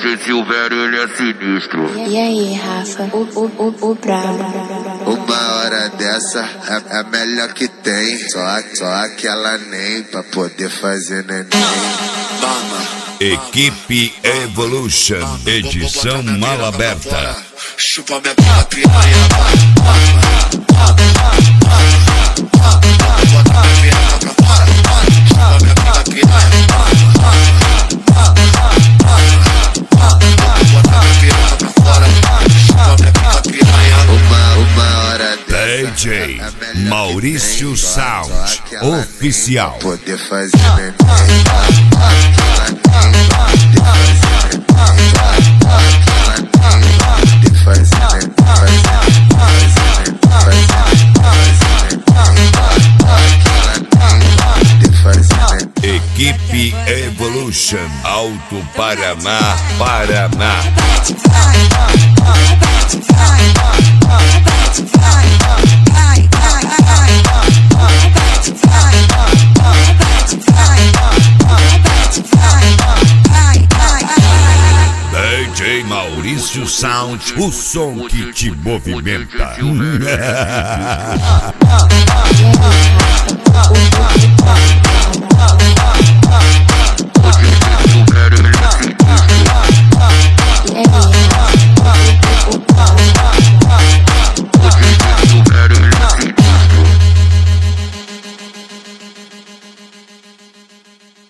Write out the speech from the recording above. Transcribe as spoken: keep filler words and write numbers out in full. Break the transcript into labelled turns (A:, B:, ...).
A: D J Silvério, ele é sinistro.
B: E aí, Rafa, o, o, o, o brabo.
C: Uma hora dessa é a melhor que tem. Só, só aquela nem pra poder fazer neném. Mama.
D: Equipe Evolution, edição Mala Aberta.
C: Chupa minha piranha.
D: D J Maurício Sound Oficial.
C: Poder fazer neném.
D: Equipe Evolution, Alto Paraná, Paraná. D J Maurício Sound, o som que te movimenta.
B: E aí, Rafa, o, o, o, o brabo.